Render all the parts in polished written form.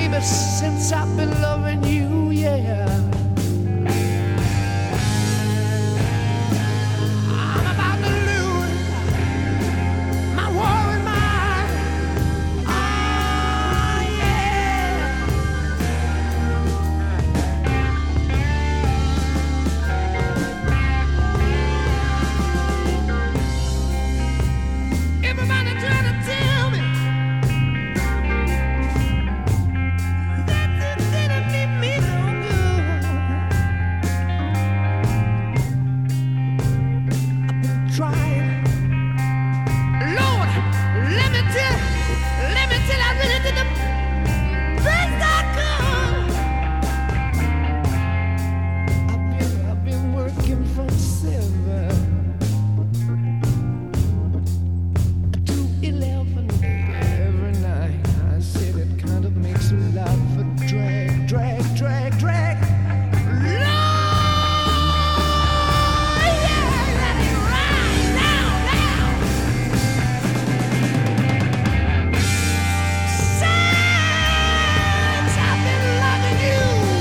baby, since I've been loving you, yeah. I'm about to lose my worried mind. Oh, yeah. Everybody trying to tell me that it didn't leave me no good. I've been trying. Lord, let me tell, I really did the best I could. I've been working from 7 to 11 every night. I said it kind of makes me laugh for drag. Lord, yeah, let it ride now. Since I've been loving you,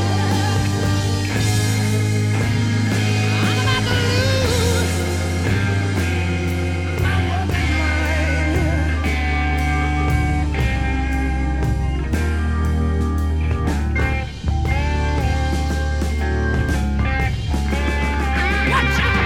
I'm about to lose my working mind. Watch out!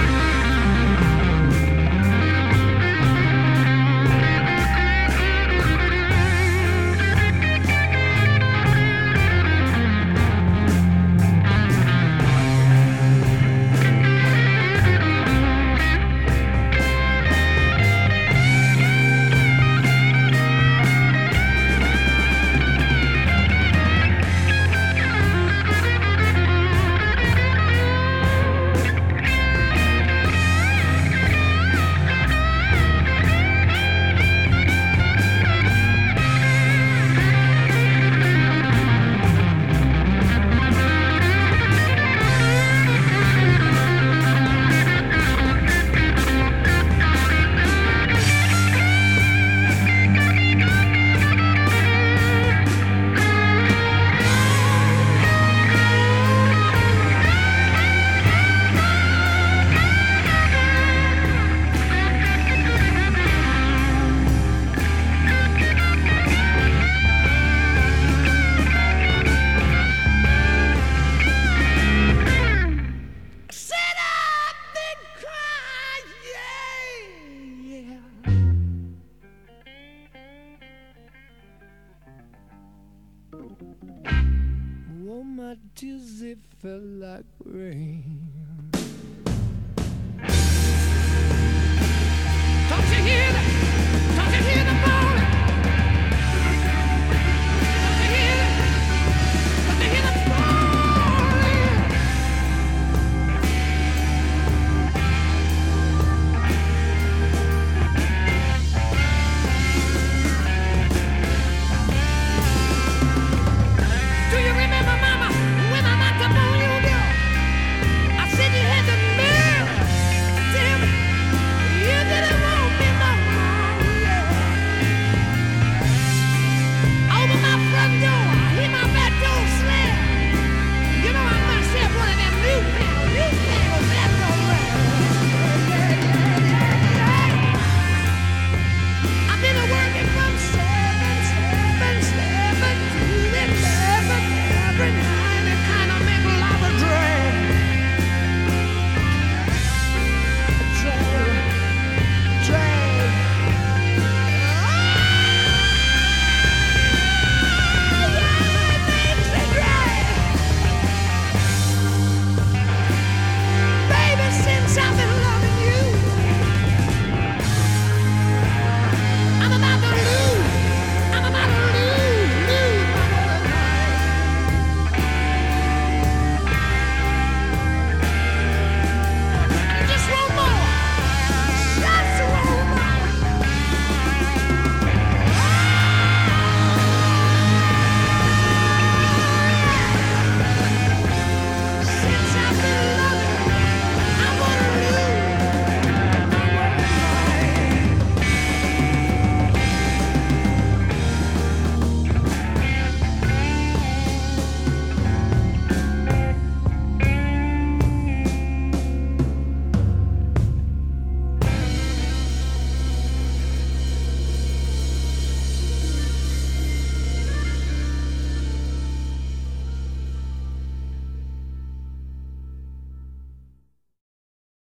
Said I've been crying, yeah. Oh, my tears, they fell like rain.